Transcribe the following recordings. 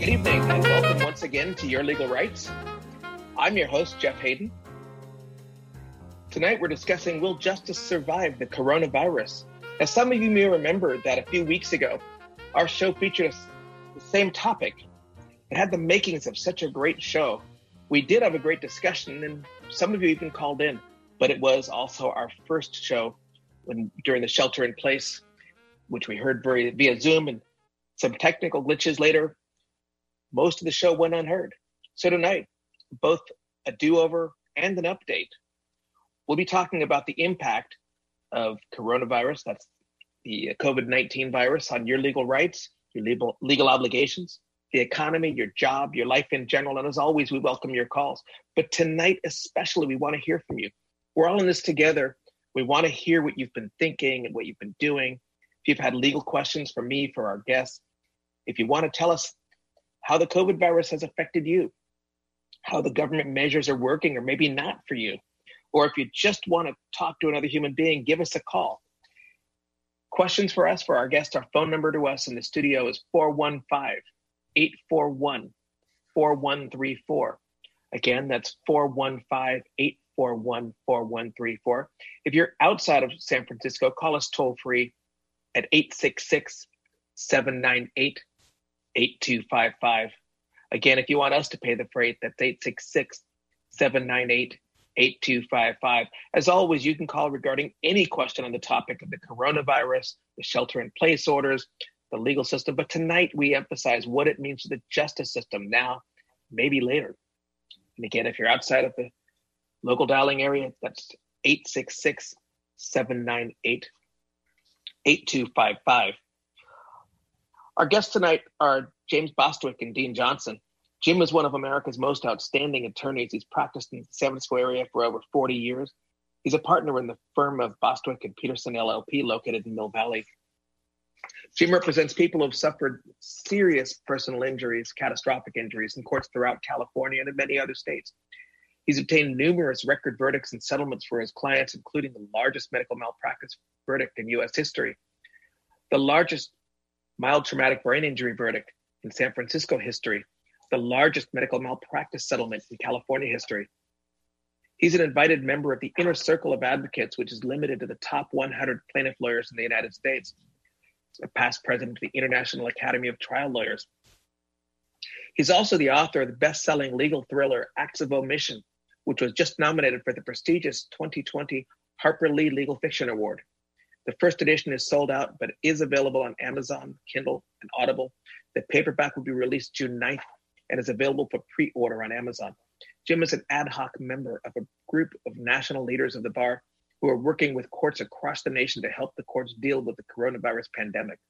Good evening and welcome once again to Your Legal Rights. I'm your host, Jeff Hayden. Tonight we're discussing, will justice survive the coronavirus? Now, some of you may remember that a few weeks ago, our show featured the same topic. It had the makings of such a great show. We did have a great discussion and some of you even called in, but it was also our first show during the shelter in place, which we heard via Zoom, and some technical glitches later. Most of the show went unheard. So tonight, both a do-over and an update. We'll be talking about the impact of coronavirus, that's the COVID-19 virus, on your legal rights, your legal obligations, the economy, your job, your life in general. And as always, we welcome your calls. But tonight especially, we want to hear from you. We're all in this together. We want to hear what you've been thinking and what you've been doing. If you've had legal questions for me, for our guests, if you want to tell us how the COVID virus has affected you, how the government measures are working or maybe not for you, or if you just want to talk to another human being, give us a call. Questions for us, for our guests, our phone number to us in the studio is 415-841-4134. Again, that's 415-841-4134. If you're outside of San Francisco, call us toll free at 866-798-8255. Again, if you want us to pay the freight, that's 866-798-8255. As always, you can call regarding any question on the topic of the coronavirus, the shelter-in-place orders, the legal system. But tonight, we emphasize what it means to the justice system now, maybe later. And again, if you're outside of the local dialing area, that's 866-798-8255. Our guests tonight are James Bostwick and Dean Johnson. Jim is one of America's most outstanding attorneys. He's practiced in the San Francisco area for over 40 years. He's a partner in the firm of Bostwick and Peterson LLP located in Mill Valley. Jim represents people who have suffered serious personal injuries, catastrophic injuries in courts throughout California and in many other states. He's obtained numerous record verdicts and settlements for his clients, including the largest medical malpractice verdict in U.S. history, the largest mild traumatic brain injury verdict in San Francisco history, the largest medical malpractice settlement in California history. He's an invited member of the Inner Circle of Advocates, which is limited to the top 100 plaintiff lawyers in the United States. He's a past president of the International Academy of Trial Lawyers. He's also the author of the best-selling legal thriller Acts of Omission, which was just nominated for the prestigious 2020 Harper Lee Legal Fiction Award. The first edition is sold out, but is available on Amazon, Kindle, and Audible. The paperback will be released June 9th and is available for pre-order on Amazon. Jim is an ad hoc member of a group of national leaders of the bar who are working with courts across the nation to help the courts deal with the coronavirus pandemic.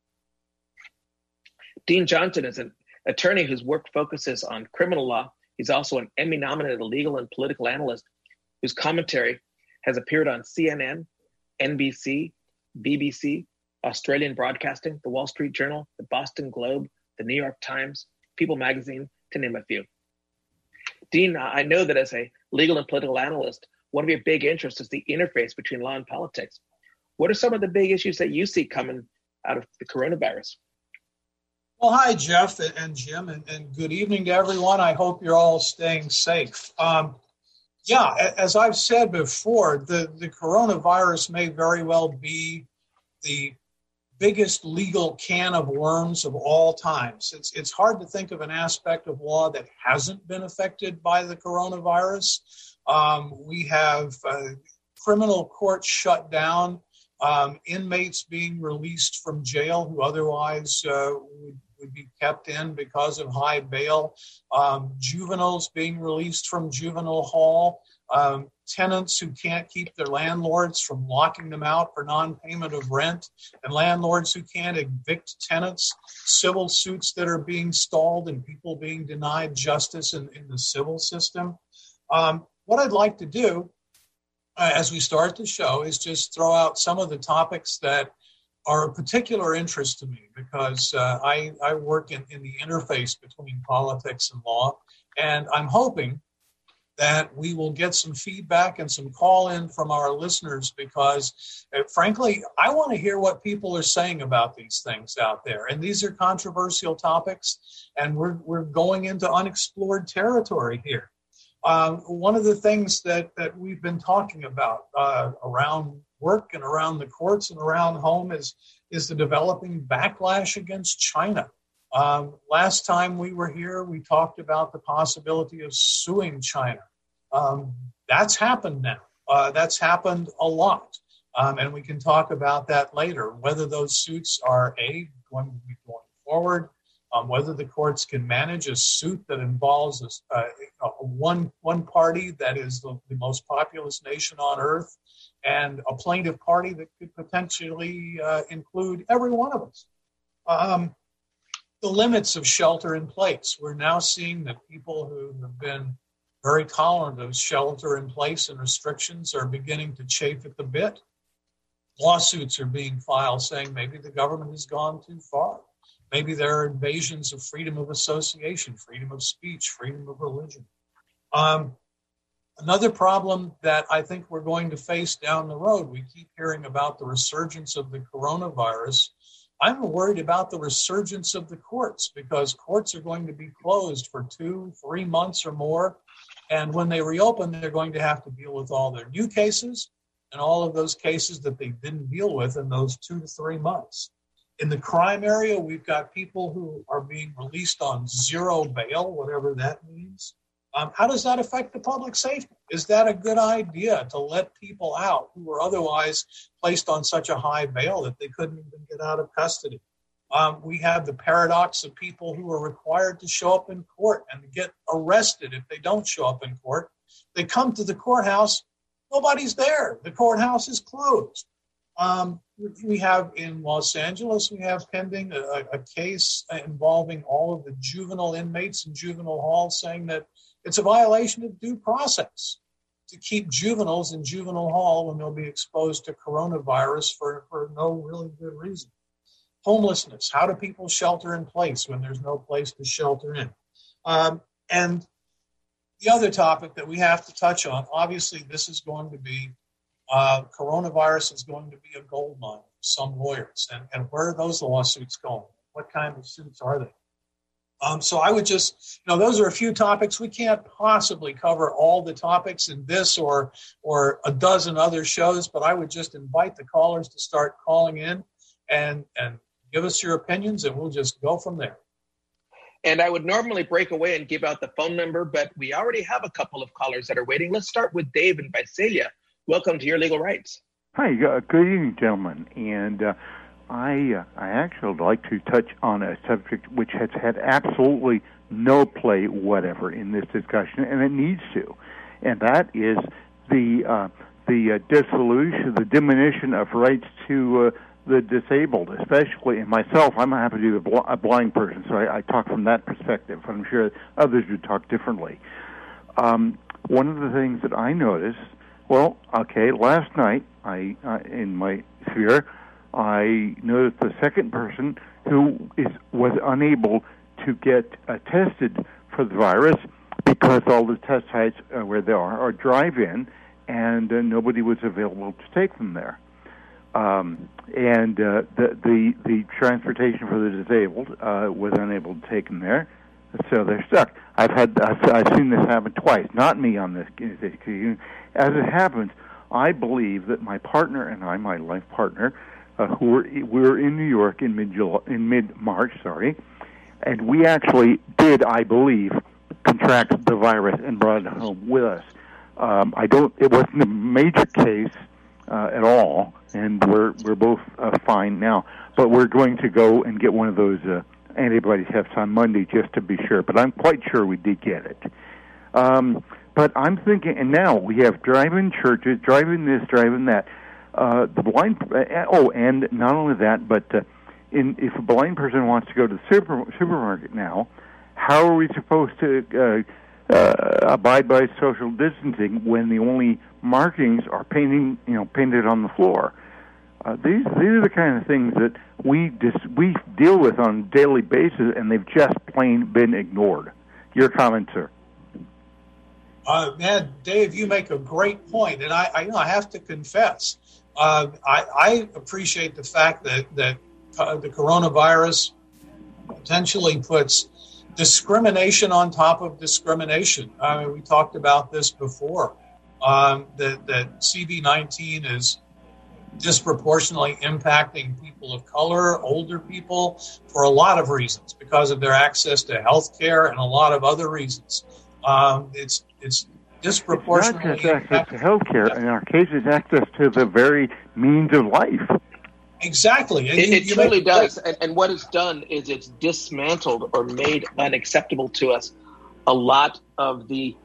Dean Johnson is an attorney whose work focuses on criminal law. He's also an Emmy-nominated legal and political analyst whose commentary has appeared on CNN, NBC, BBC, Australian Broadcasting, The Wall Street Journal, The Boston Globe, The New York Times, People Magazine, to name a few. Dean, I know that as a legal and political analyst, one of your big interests is the interface between law and politics. What are some of the big issues that you see coming out of the coronavirus? Well, hi, Jeff and Jim, and good evening to everyone. I hope you're all staying safe. As I've said before, the coronavirus may very well be the biggest legal can of worms of all times. It's hard to think of an aspect of law that hasn't been affected by the coronavirus. We have criminal courts shut down, inmates being released from jail who otherwise would be kept in because of high bail, juveniles being released from juvenile hall, tenants who can't keep their landlords from locking them out for non-payment of rent, and landlords who can't evict tenants, civil suits that are being stalled, and people being denied justice in the civil system. What I'd like to do as we start the show is just throw out some of the topics that are of particular interest to me because I work in the interface between politics and law, and I'm hoping that we will get some feedback and some call in from our listeners, because frankly, I want to hear what people are saying about these things out there. And these are controversial topics, and we're going into unexplored territory here. One of the things that we've been talking about around work and around the courts and around home is the developing backlash against China. Last time we were here, we talked about the possibility of suing China. That's happened now. That's happened a lot. And we can talk about that later, whether those suits are going to be going forward, whether the courts can manage a suit that involves one party that is the most populous nation on earth, and a plaintiff party that could potentially include every one of us. The limits of shelter in place. We're now seeing that people who have been very tolerant of shelter in place and restrictions are beginning to chafe at the bit. Lawsuits are being filed saying maybe the government has gone too far. Maybe there are invasions of freedom of association, freedom of speech, freedom of religion. Another problem that I think we're going to face down the road, we keep hearing about the resurgence of the coronavirus. I'm worried about the resurgence of the courts, because courts are going to be closed for 2-3 months or more. And when they reopen, they're going to have to deal with all their new cases and all of those cases that they didn't deal with in those 2 to 3 months. In the crime area, we've got people who are being released on zero bail, whatever that means. How does that affect the public safety? Is that a good idea to let people out who were otherwise placed on such a high bail that they couldn't even get out of custody? We have the paradox of people who are required to show up in court and get arrested if they don't show up in court. They come to the courthouse, nobody's there. The courthouse is closed. We have in Los Angeles, we have pending a case involving all of the juvenile inmates in juvenile hall, saying that it's a violation of due process to keep juveniles in juvenile hall when they'll be exposed to coronavirus for no really good reason. Homelessness. How do people shelter in place when there's no place to shelter in? And the other topic that we have to touch on, obviously this is going to be, coronavirus is going to be a gold mine for some lawyers. And where are those lawsuits going? What kind of suits are they? So I would just, those are a few topics. We can't possibly cover all the topics in this or a dozen other shows, but I would just invite the callers to start calling in and give us your opinions, and we'll just go from there. And I would normally break away and give out the phone number, but we already have a couple of callers that are waiting. Let's start with Dave in Visalia. Welcome to Your Legal Rights. Hi, good evening, gentlemen. And I actually would like to touch on a subject which has had absolutely no play whatever in this discussion, and it needs to. And that is the dissolution, the diminution of rights to the disabled, especially, and myself, I'm happy to be a blind person, so I talk from that perspective. I'm sure others would talk differently. One of the things that I noticed, last night, in my sphere, I noticed the second person who was unable to get tested for the virus because all the test sites where they are drive-in, and nobody was available to take them there. And the transportation for the disabled was unable to take them there, so they're stuck. I've seen this happen twice. Not me on this occasion. As it happens, I believe that my partner and I, my life partner, we were in New York in mid-March, and we actually did, I believe, contract the virus and brought it home with us. It wasn't a major case at all, and we're both fine now. But we're going to go and get one of those antibody tests on Monday just to be sure. But I'm quite sure we did get it. But I'm thinking, and now we have drive-in churches, drive-in this, drive-in that. The blind. And not only that, but if a blind person wants to go to the supermarket now, how are we supposed to abide by social distancing when the only markings are painted on the floor? These are the kind of things that we deal with on a daily basis, and they've just plain been ignored. Your comment, sir? Man, Dave, you make a great point, and I have to confess, I appreciate the fact that the coronavirus potentially puts discrimination on top of discrimination. I mean, we talked about this before, that CV-19 is disproportionately impacting people of color, older people, for a lot of reasons, because of their access to health care and a lot of other reasons. It's disproportionately not just access to health care. In our case, it's access to the very means of life. Exactly. And it truly does. And what it's done is it's dismantled or made unacceptable to us a lot of the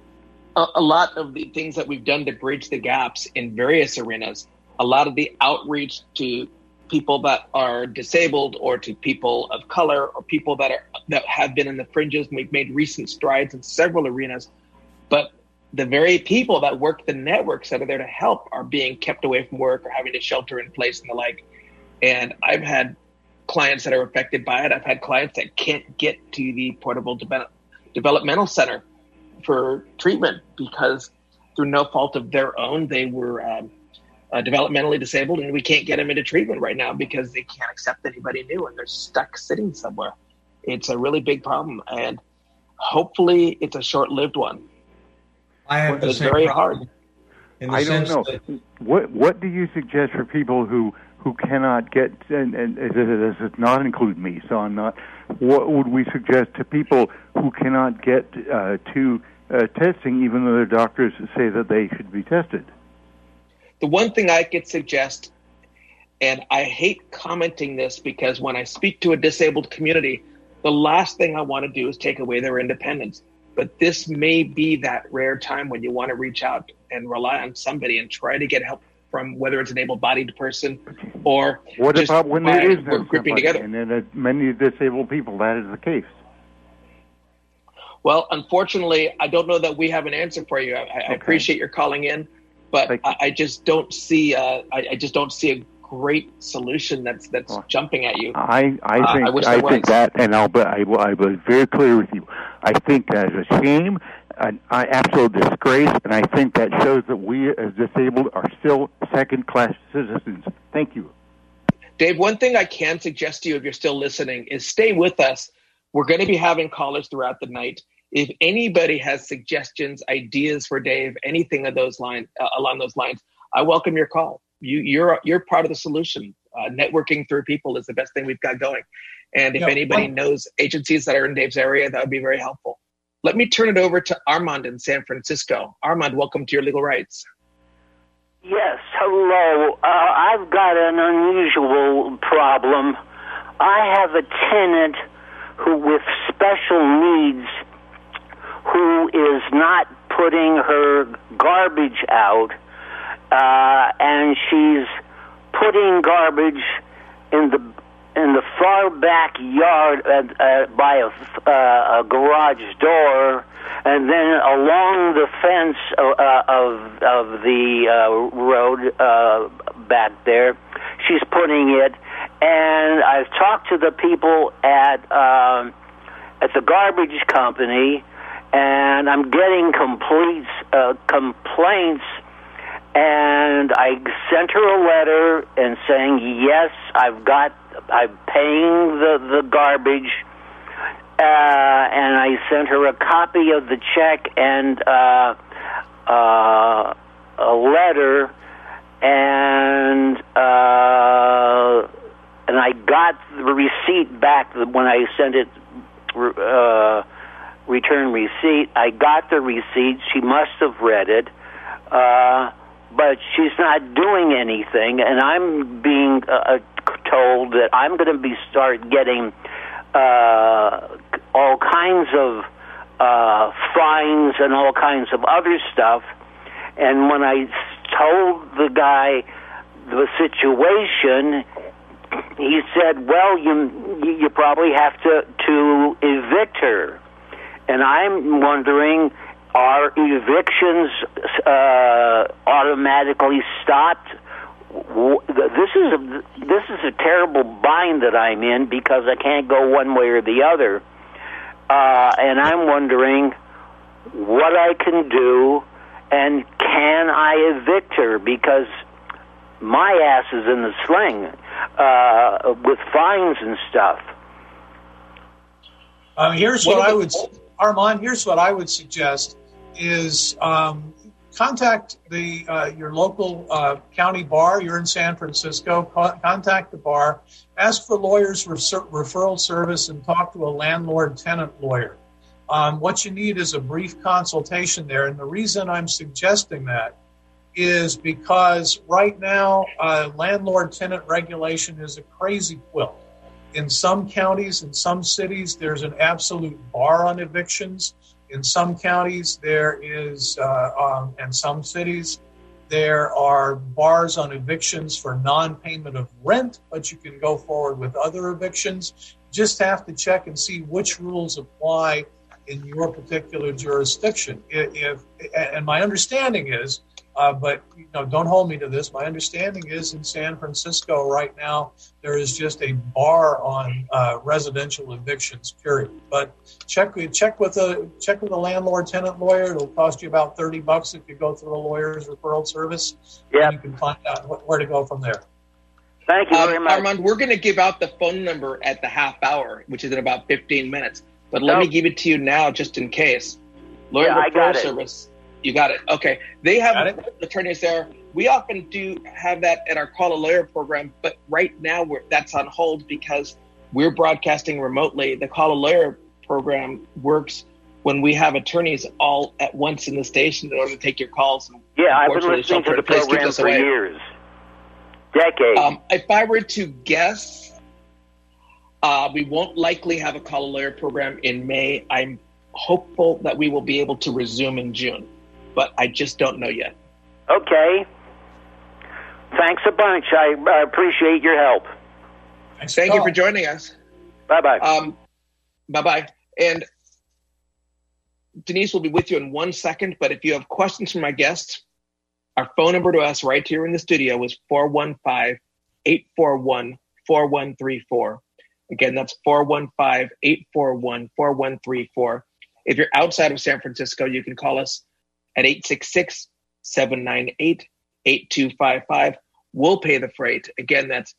things that we've done to bridge the gaps in various arenas. A lot of the outreach to people that are disabled, or to people of color, or people that have been in the fringes. We've made recent strides in several arenas, but the very people that work the networks that are there to help are being kept away from work or having to shelter in place and the like. And I've had clients that are affected by it. I've had clients that can't get to the portable developmental center for treatment because through no fault of their own, they were developmentally disabled, and we can't get them into treatment right now because they can't accept anybody new and they're stuck sitting somewhere. It's a really big problem, and hopefully it's a short-lived one. I have the it's same very problem. hard. I don't know. What do you suggest for people who cannot get, and this does not include me, so I'm not, what would we suggest to people who cannot get to testing even though their doctors say that they should be tested? The one thing I could suggest, and I hate commenting this because when I speak to a disabled community, the last thing I want to do is take away their independence. But this may be that rare time when you want to reach out and rely on somebody and try to get help from whether it's an able-bodied person or what just about when it is grouping together. And in many disabled people, that is the case. Well, unfortunately, I don't know that we have an answer for you. I appreciate your calling in, but I just don't see. I just don't see a great solution that's jumping at you. I think that, and I was very clear with you. I think that is a shame, an absolute disgrace, and I think that shows that we as disabled are still second-class citizens. Thank you. Dave, one thing I can suggest to you if you're still listening is stay with us. We're going to be having callers throughout the night. If anybody has suggestions, ideas for Dave, anything of those along those lines, I welcome your call. You're part of the solution. Networking through people is the best thing we've got going. And if anybody knows agencies that are in Dave's area, that would be very helpful. Let me turn it over to Armand in San Francisco. Armand, welcome to Your Legal Rights. Yes, hello. I've got an unusual problem. I have a tenant who with special needs who is not putting her garbage out, and she's putting garbage in the far backyard by a garage door, and then along the fence of the road back there, she's putting it. And I've talked to the people at the garbage company, and I'm getting complaints. And I sent her a letter and saying, yes, I'm paying the garbage, and I sent her a copy of the check and a letter, and I got the receipt back when I sent it. Return receipt. I got the receipt. She must have read it. But she's not doing anything, and I'm being told that I'm going to start getting all kinds of fines and all kinds of other stuff. And when I told the guy the situation, he said, "Well, you probably have to evict her." And I'm wondering, are evictions automatically stopped? This is a terrible bind that I'm in because I can't go one way or the other. And I'm wondering, what I can do, and can I evict her, because my ass is in the sling with fines and stuff. Here's what I would, Armand. Here's what I would suggest: is contact your local county bar. You're in San Francisco. Contact the bar. Ask for lawyers referral service and talk to a landlord-tenant lawyer. What you need is a brief consultation there. And the reason I'm suggesting that is because right now landlord-tenant regulation is a crazy quilt. In some counties, in some cities, there's an absolute bar on evictions. In some counties, there is, and some cities, there are bars on evictions for non-payment of rent, but you can go forward with other evictions. Just have to check and see which rules apply in your particular jurisdiction. And my understanding is, but don't hold me to this, my understanding is in San Francisco right now, there is just a bar on residential evictions, period. But check with a landlord-tenant lawyer. It'll cost you about $30 if you go through a lawyer's referral service. Yeah, you can find out where to go from there. Thank you very much. Armand, we're going to give out the phone number at the half hour, which is in about 15 minutes. But let me give it to you now just in case. Lawyer referral service. You got it. Okay. They have attorneys there. We often do have that at our Call a Lawyer program, but right now that's on hold because we're broadcasting remotely. The Call a Lawyer program works when we have attorneys all at once in the station in order to take your calls. Yeah, I've been listening to the program for years. Decades. If I were to guess, we won't likely have a Call a Lawyer program in May. I'm hopeful that we will be able to resume in June, but I just don't know yet. Okay. Thanks a bunch. I appreciate your help. Thank you for joining us. Bye-bye. Bye-bye. And Denise will be with you in 1 second, but if you have questions from my guests, our phone number to us right here in the studio is 415-841-4134. Again, that's 415-841-4134. If you're outside of San Francisco, you can call us at 866-798-8255. We'll pay the freight. Again, that's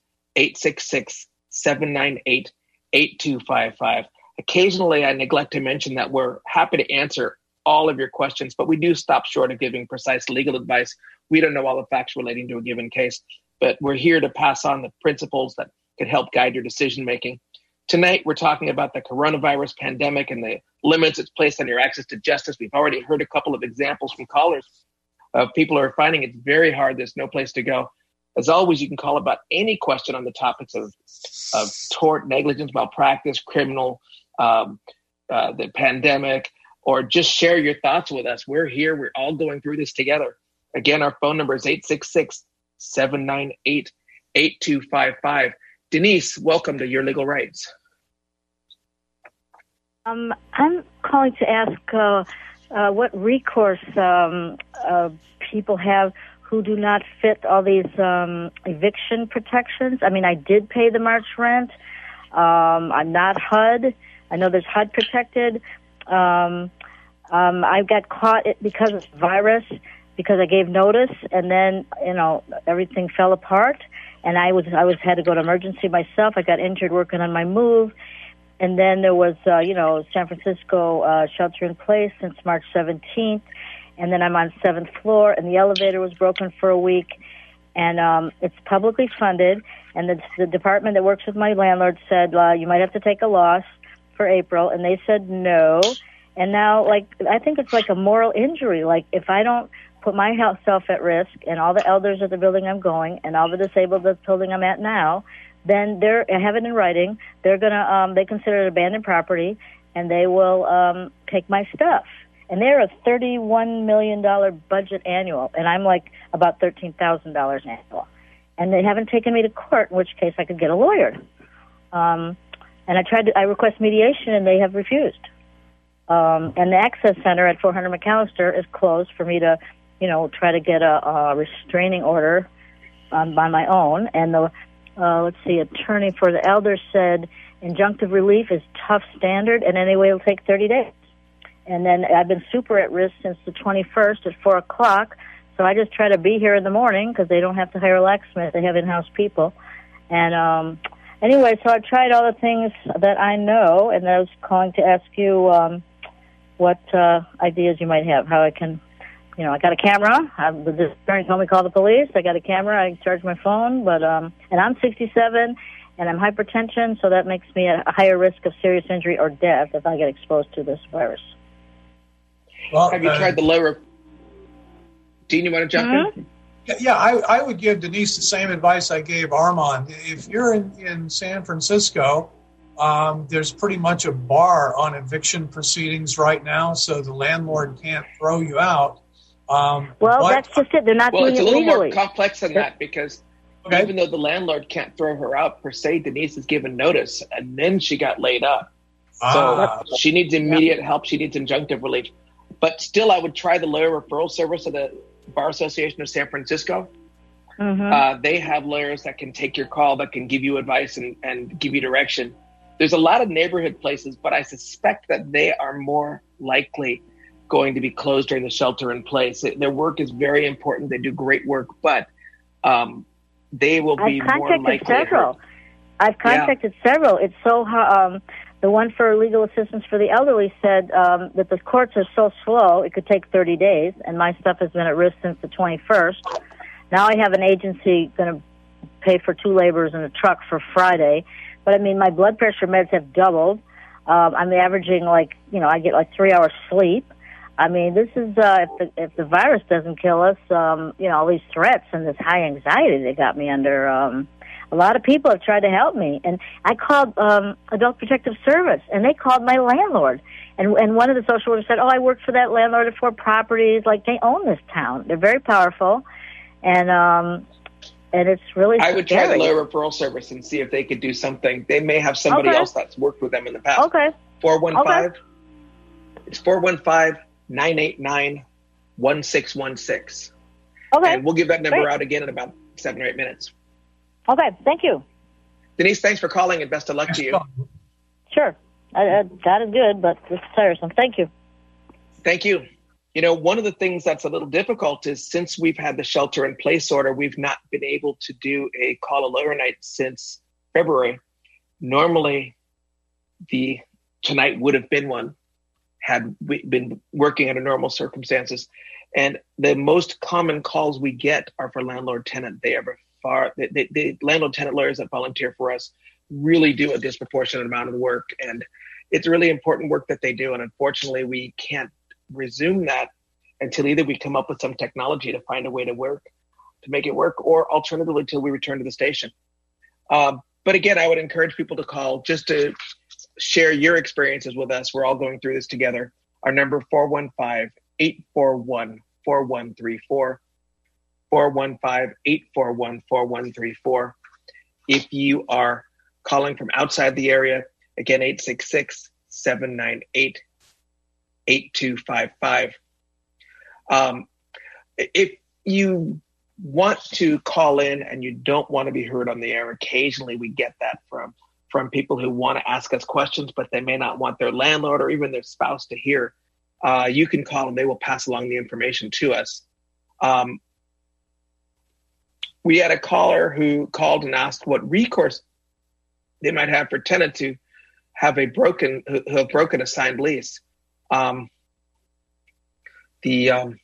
866-798-8255. Occasionally, I neglect to mention that we're happy to answer all of your questions, but we do stop short of giving precise legal advice. We don't know all the facts relating to a given case, but we're here to pass on the principles that could help guide your decision-making. Tonight, we're talking about the coronavirus pandemic and the limits it's placed on your access to justice. We've already heard a couple of examples from callers of people who are finding it very hard. There's no place to go. As always, you can call about any question on the topics of tort, negligence, malpractice, criminal, the pandemic, or just share your thoughts with us. We're here. We're all going through this together. Again, our phone number is 866-798-8255. Denise, welcome to Your Legal Rights. I'm calling to ask what recourse people have who do not fit all these eviction protections. I mean, I did pay the March rent. I'm not HUD. I know there's HUD protected. I got caught because of virus, because I gave notice, and then everything fell apart, and I had to go to emergency myself. I got injured working on my move, and then there was San Francisco shelter in place since March 17th, and then I'm on 7th floor, and the elevator was broken for a week, and it's publicly funded, and the department that works with my landlord said you might have to take a loss for April, and they said no. And now, I think it's like a moral injury. Like, if I don't put my self at risk, and all the elders at the building I'm going, and all the disabled at the building I'm at now, then I have it in writing. They're gonna they consider it abandoned property, and they will take my stuff. And they're a $31 million budget annual, and I'm like about $13,000 annual. And they haven't taken me to court, in which case I could get a lawyer. And I request mediation, and they have refused. And the Access Center at 400 McAllister is closed for me to, try to get a restraining order by my own. And the, attorney for the elders said injunctive relief is tough standard, and anyway, it'll take 30 days. And then I've been super at risk since the 21st at 4 o'clock. So I just try to be here in the morning because they don't have to hire a locksmith. They have in-house people. And anyway, so I tried all the things that I know, and I was calling to ask you what ideas you might have, how I can, I got a camera. The attorney told me to call the police. I got a camera. I charge my phone, but and I'm 67, and I'm hypertension, so that makes me at a higher risk of serious injury or death if I get exposed to this virus. Well, have you tried the lower? Dean, you want to jump in? Yeah, I would give Denise the same advice I gave Armand. If you're in San Francisco, there's pretty much a bar on eviction proceedings right now, so the landlord can't throw you out. That's just it. They're not doing it legally. Well, it's a little more complex than that because even though the landlord can't throw her out per se, Denise is given notice, and then she got laid up. So she needs immediate help. She needs injunctive relief. But still, I would try the lawyer referral service of the Bar Association of San Francisco. Mm-hmm. They have lawyers that can take your call, that can give you advice and give you direction. There's a lot of neighborhood places, but I suspect that they are more likely going to be closed during the shelter in place. Their work is very important. They do great work, but they will be more likely. I've contacted several. It's so the one for legal assistance for the elderly said that the courts are so slow, it could take 30 days, and my stuff has been at risk since the 21st. Now I have an agency going to pay for 2 laborers in a truck for Friday. But, I mean, my blood pressure meds have doubled. I'm averaging, I get 3 hours sleep. I mean, this is, if the virus doesn't kill us, all these threats and this high anxiety they got me under, a lot of people have tried to help me. And I called Adult Protective Service, and they called my landlord. And one of the social workers said, I worked for that landlord at 4 properties. They own this town. They're very powerful. And it's really I would try the lawyer referral service and see if they could do something. They may have somebody else that's worked with them in the past. Okay. 415. Okay. It's 415-989-1616. Okay. And we'll give that number out again in about 7 or 8 minutes. Okay. Thank you. Denise, thanks for calling and best of luck to you. Sure. That is good, but it's tiresome. Thank you. Thank you. One of the things that's a little difficult is since we've had the shelter in place order, we've not been able to do a call a lawyer night since February. Normally, tonight would have been one had we been working under normal circumstances. And the most common calls we get are for landlord-tenant. The landlord-tenant lawyers that volunteer for us really do a disproportionate amount of the work. And it's really important work that they do. And unfortunately, we can't resume that until either we come up with some technology to find a way to make it work, or alternatively till we return to the station. But again, I would encourage people to call just to share your experiences with us. We're all going through this together. Our number 415-841-4134, 415-841-4134. If you are calling from outside the area, again, 866-798-8255. If you want to call in and you don't want to be heard on the air, occasionally we get that from people who want to ask us questions, but they may not want their landlord or even their spouse to hear. You can call and they will pass along the information to us. We had a caller who called and asked what recourse they might have for tenant to have who have broken a signed lease. The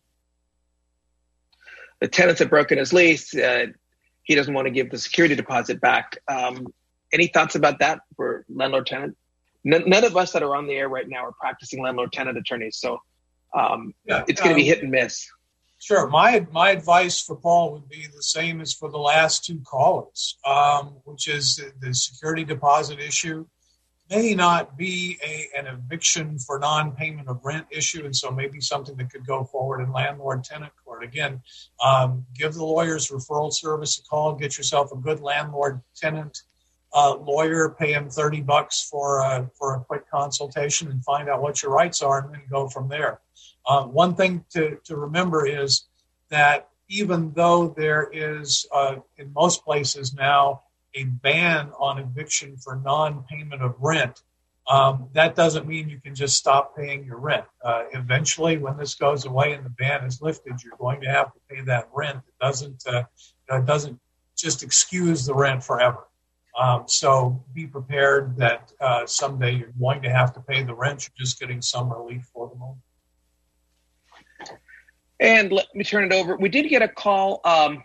tenant's have broken his lease. He doesn't want to give the security deposit back. Any thoughts about that for landlord-tenant? None of us that are on the air right now are practicing landlord-tenant attorneys, so it's going to be hit and miss. Sure. My advice for Paul would be the same as for the last 2 callers, which is the security deposit issue may not be an eviction for non-payment of rent issue, and so maybe something that could go forward in landlord-tenant court. Again, give the lawyer's referral service a call. Get yourself a good landlord-tenant lawyer. Pay him $30 for a quick consultation and find out what your rights are, and then go from there. One thing to remember is that even though there is, in most places now, a ban on eviction for non-payment of rent, That doesn't mean you can just stop paying your rent. Eventually, when this goes away and the ban is lifted, you're going to have to pay that rent. It doesn't just excuse the rent forever. So be prepared that someday you're going to have to pay the rent. You're just getting some relief for the moment. And let me turn it over. We did get a call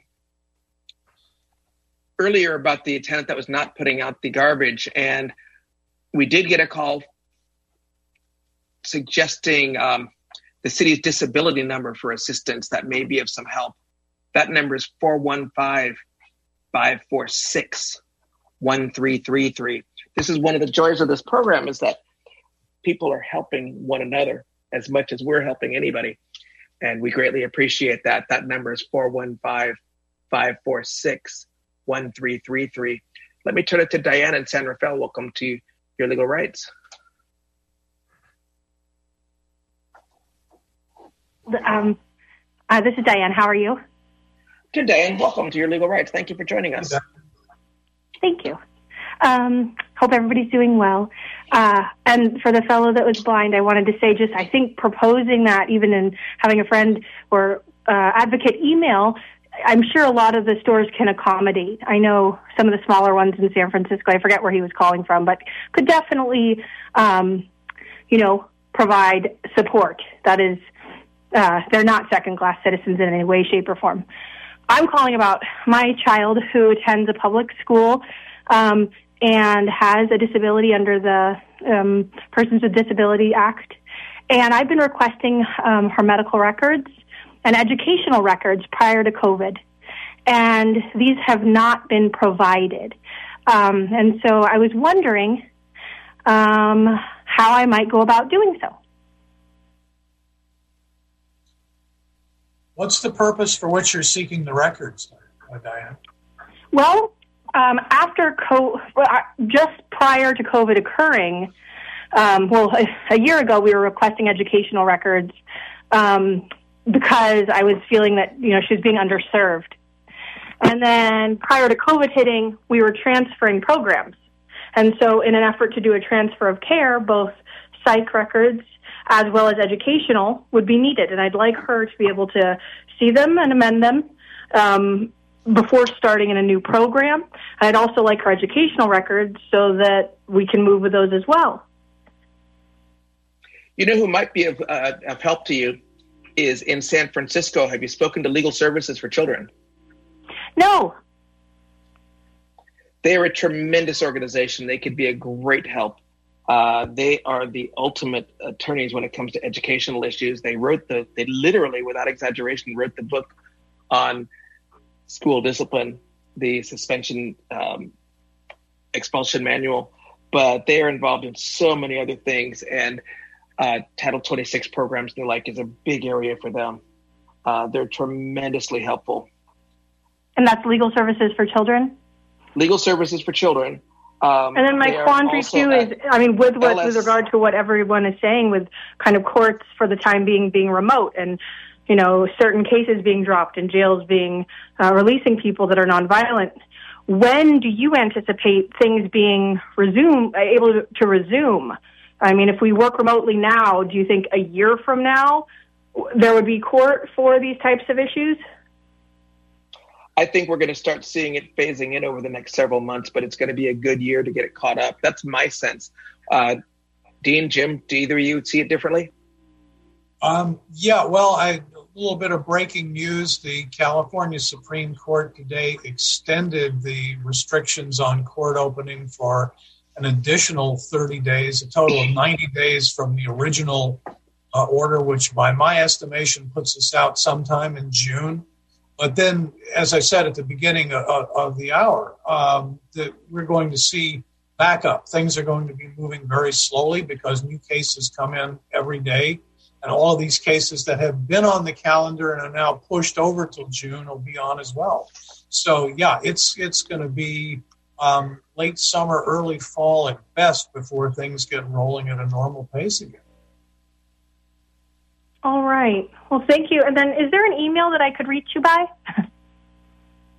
earlier about the tenant that was not putting out the garbage, and we did get a call suggesting the city's disability number for assistance that may be of some help. That number is 415-546-1333. This is one of the joys of this program, is that people are helping one another as much as we're helping anybody. And we greatly appreciate that. That number is 415-546-1333. Let me turn it to Diane in San Rafael. Welcome to Your Legal Rights. This is Diane. How are you? Good, Diane. Welcome to Your Legal Rights. Thank you for joining us. Thank you. Hope everybody's doing well. And for the fellow that was blind, I wanted to say I think proposing that, even in having a friend or advocate email, I'm sure a lot of the stores can accommodate. I know some of the smaller ones in San Francisco, I forget where he was calling from, but could definitely, provide support. That is, they're not second-class citizens in any way, shape, or form. I'm calling about my child who attends a public school and has a disability under the Persons with Disability Act. And I've been requesting her medical records and educational records prior to COVID. And these have not been provided. And so I was wondering how I might go about doing so. What's the purpose for which you're seeking the records, Diane? Well, just prior to COVID occurring, a year ago we were requesting educational records because I was feeling that she was being underserved. And then prior to COVID hitting, we were transferring programs. And so in an effort to do a transfer of care, both psych records as well as educational would be needed. And I'd like her to be able to see them and amend them before starting in a new program. I'd also like her educational records so that we can move with those as well. You know who might be of help to you is in San Francisco. Have you spoken to Legal Services for Children? No. They are a tremendous organization. They could be a great help. They are the ultimate attorneys when it comes to educational issues. They literally, without exaggeration, wrote the book on school discipline, the suspension expulsion manual, but they are involved in so many other things, and Title 26 programs and the like is a big area for them. They're tremendously helpful. And that's Legal Services for Children? Legal Services for Children. And then my quandary too is, with regard to what everyone is saying, with kind of courts for the time being remote, and certain cases being dropped and jails being releasing people that are nonviolent. When do you anticipate things being able to resume? If we work remotely now, do you think a year from now there would be court for these types of issues? I think we're going to start seeing it phasing in over the next several months, but it's going to be a good year to get it caught up. That's my sense. Dean, Jim, do either of you see it differently? A little bit of breaking news. The California Supreme Court today extended the restrictions on court opening for an additional 30 days, a total of 90 days from the original order, which by my estimation puts us out sometime in June. But then, as I said at the beginning of the hour, that we're going to see backup. Things are going to be moving very slowly because new cases come in every day. And all of these cases that have been on the calendar and are now pushed over till June will be on as well. So, it's going to be late summer, early fall at best before things get rolling at a normal pace again. All right. Well, thank you. And then is there an email that I could reach you by?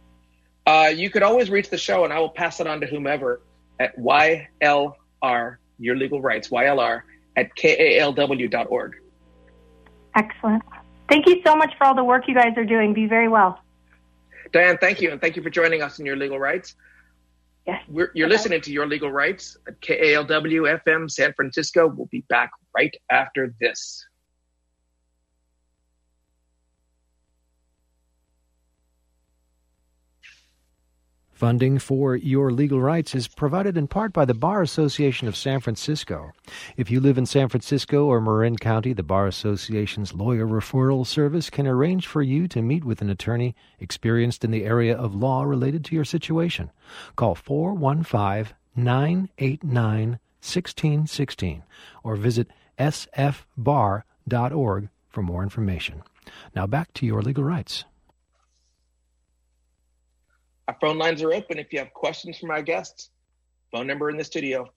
You could always reach the show, and I will pass it on to whomever at ylr Your Legal Rights, YLR, at KALW.org. Excellent. Thank you so much for all the work you guys are doing. Be very well. Diane, thank you. And thank you for joining us in Your Legal Rights. Yes. You're listening to Your Legal Rights at KALW FM San Francisco. We'll be back right after this. Funding for Your Legal Rights is provided in part by the Bar Association of San Francisco. If you live in San Francisco or Marin County, the Bar Association's lawyer referral service can arrange for you to meet with an attorney experienced in the area of law related to your situation. Call 415-989-1616 or visit sfbar.org for more information. Now back to Your Legal Rights. Our phone lines are open if you have questions from our guests. Phone number in the studio,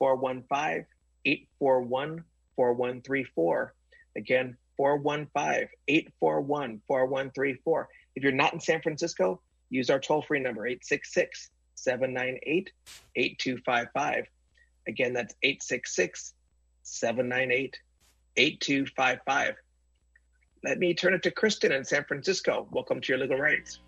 415-841-4134. Again, 415-841-4134. If you're not in San Francisco, use our toll-free number, 866-798-8255. Again, that's 866-798-8255. Let me turn it to Kristen in San Francisco. Welcome to Your Legal Rights.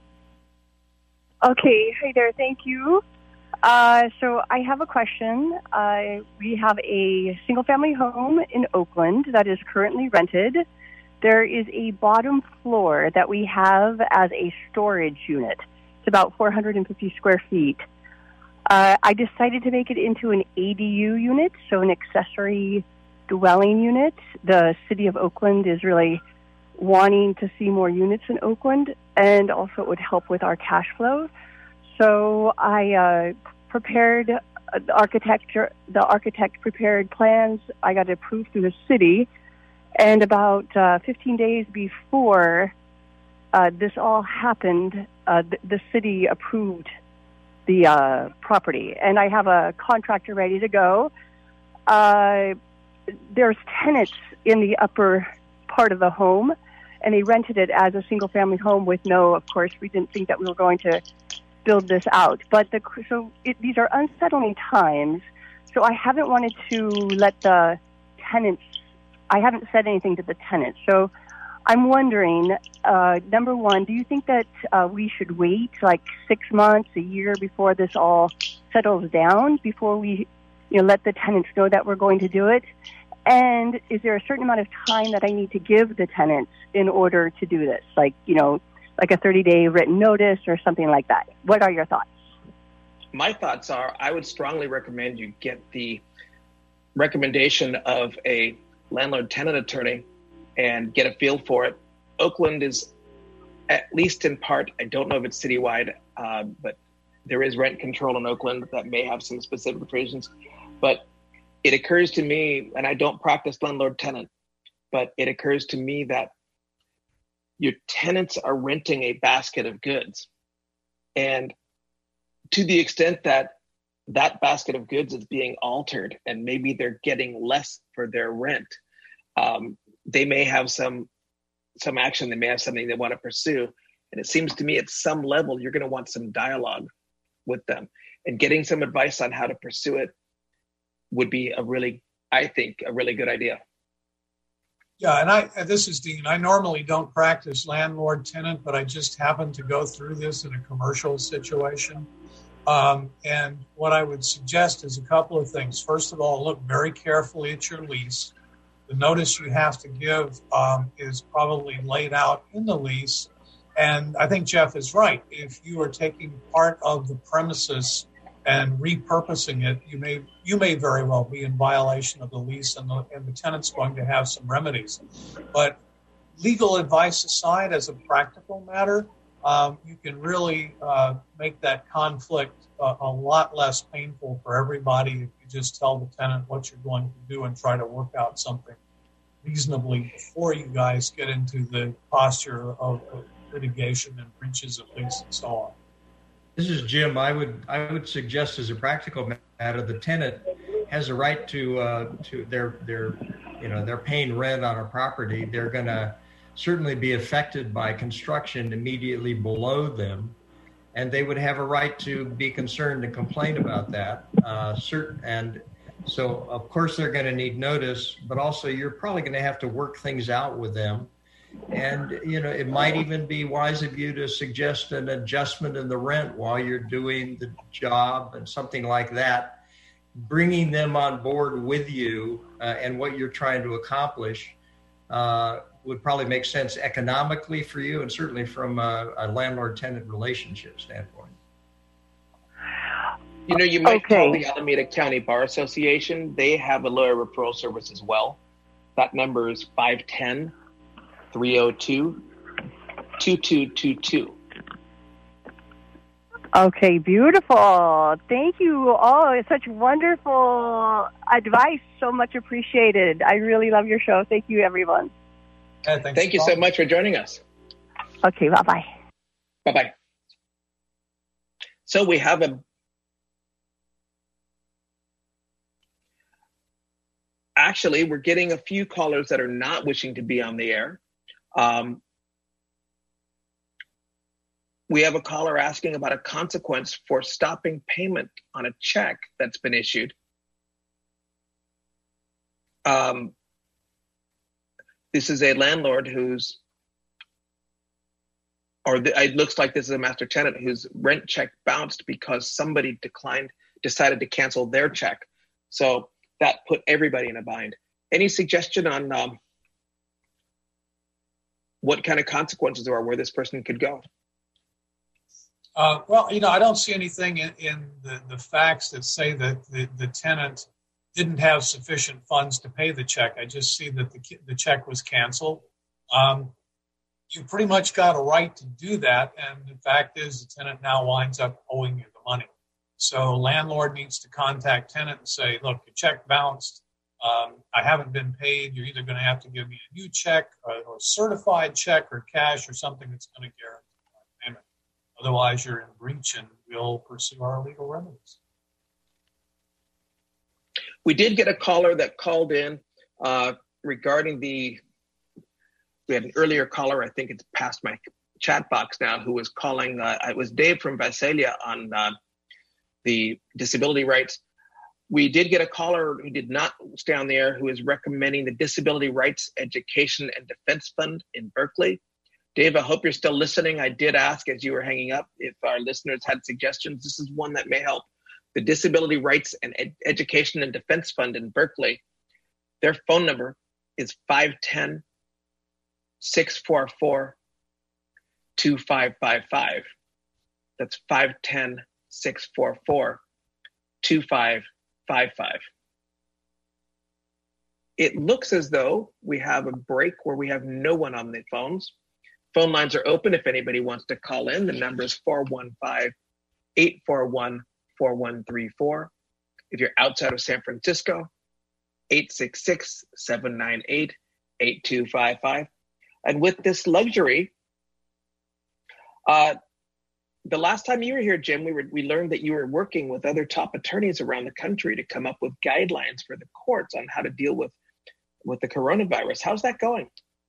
Okay, hi there. Thank you. So I have a question. We have a single-family home in Oakland that is currently rented. There is a bottom floor that we have as a storage unit. It's about 450 square feet. I decided to make it into an ADU unit, so an accessory dwelling unit. The city of Oakland is really wanting to see more units in Oakland, and also it would help with our cash flow. So I prepared the architect prepared plans. I got it approved through the city, and about 15 days before this all happened, the city approved the property, and I have a contractor ready to go. There's tenants in the upper part of the home, and they rented it as a single-family home with of course, we didn't think that we were going to build this out. But these are unsettling times, so I haven't wanted to let the tenants, I haven't said anything to the tenants. So I'm wondering, number one, do you think that we should wait like 6 months, a year before this all settles down, before we let the tenants know that we're going to do it? And is there a certain amount of time that I need to give the tenants in order to do this? Like a 30-day written notice or something like that. What are your thoughts? My thoughts are, I would strongly recommend you get the recommendation of a landlord-tenant attorney and get a feel for it. Oakland is, at least in part, I don't know if it's citywide, but there is rent control in Oakland that may have some specific provisions. But it occurs to me, and I don't practice landlord-tenant, but it occurs to me that your tenants are renting a basket of goods. And to the extent that that basket of goods is being altered and maybe they're getting less for their rent, they may have some action, they may have something they want to pursue. And it seems to me at some level, you're going to want some dialogue with them. And getting some advice on how to pursue it would be I think, a really good idea. Yeah, and this is Dean. I normally don't practice landlord-tenant, but I just happened to go through this in a commercial situation. And what I would suggest is a couple of things. First of all, look very carefully at your lease. The notice you have to give is probably laid out in the lease. And I think Jeff is right. If you are taking part of the premises and repurposing it, you may very well be in violation of the lease, and the tenant's going to have some remedies. But legal advice aside, as a practical matter, you can really make that conflict a lot less painful for everybody if you just tell the tenant what you're going to do and try to work out something reasonably before you guys get into the posture of litigation and breaches of lease and so on. This is Jim. I would suggest, as a practical matter, the tenant has a right to they're paying rent on a property. They're going to certainly be affected by construction immediately below them, and they would have a right to be concerned and complain about that. And So, of course, they're going to need notice, but also you're probably going to have to work things out with them. And, it might even be wise of you to suggest an adjustment in the rent while you're doing the job and something like that. Bringing them on board with you and what you're trying to accomplish would probably make sense economically for you and certainly from a landlord-tenant relationship standpoint. You might call the Alameda County Bar Association. They have a lawyer referral service as well. That number is 510-302-2222. Okay, beautiful. Thank you all. It's such wonderful advice. So much appreciated. I really love your show. Thank you, everyone. Thank you so much for joining us. Okay, bye-bye. Bye-bye. So we have Actually, we're getting a few callers that are not wishing to be on the air. We have a caller asking about a consequence for stopping payment on a check that's been issued. This is a landlord it looks like this is a master tenant whose rent check bounced because somebody decided to cancel their check. So that put everybody in a bind. Any suggestion on what kind of consequences there are where this person could go? Well, I don't see anything in the facts that say that the tenant didn't have sufficient funds to pay the check. I just see that the check was canceled. You pretty much got a right to do that, and the fact is the tenant now winds up owing you the money. So landlord needs to contact tenant and say, look, your check bounced. I haven't been paid. You're either going to have to give me a new check or a certified check or cash or something that's going to guarantee my payment. Otherwise, you're in breach and we'll pursue our legal remedies. We did get a caller that called in regarding we had an earlier caller, I think it's past my chat box now, who was calling. It was Dave from Visalia on the disability rights. We did get a caller who did not stay on the air who is recommending the Disability Rights Education and Defense Fund in Berkeley. Dave, I hope you're still listening. I did ask as you were hanging up if our listeners had suggestions. This is one that may help. The Disability Rights and Education and Defense Fund in Berkeley. Their phone number is 510-644-2555. That's 510-644-2555. It looks as though we have a break where we have no one on the phones. Phone lines are open if anybody wants to call in. The number is 415-841-4134. If you're outside of San Francisco, 866-798-8255. And with this luxury, the last time you were here, Jim, we learned that you were working with other top attorneys around the country to come up with guidelines for the courts on how to deal with the coronavirus. How's that going?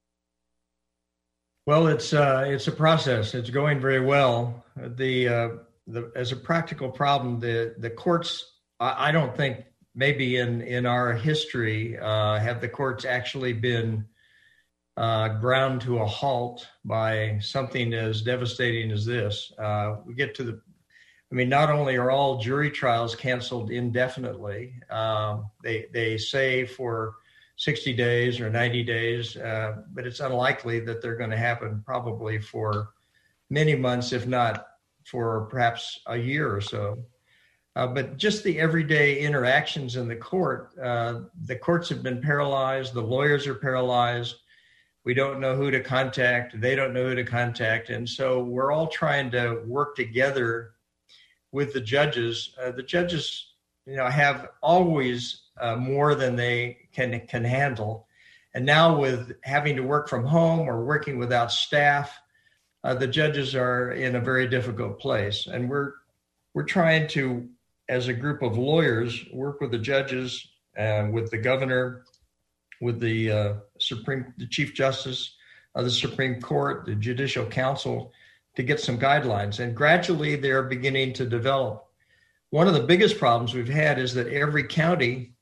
Well, it's a process. It's going very well. As a practical problem, the courts, I don't think maybe in our history have the courts actually been ground to a halt by something as devastating as this. We get to not only are all jury trials canceled indefinitely, they say for 60 days or 90 days, but it's unlikely that they're going to happen probably for many months, if not for perhaps a year or so. But just the everyday interactions in the courts have been paralyzed. The lawyers are paralyzed. We don't know who to contact. They don't know who to contact. And so we're all trying to work together with the judges. The judges, have always more than they can handle. And now with having to work from home or working without staff, the judges are in a very difficult place. And we're trying to, as a group of lawyers, work with the judges, with the governor, with the Chief Justice of the Supreme Court, the Judicial Council, to get some guidelines. And gradually they're beginning to develop. One of the biggest problems we've had is that every county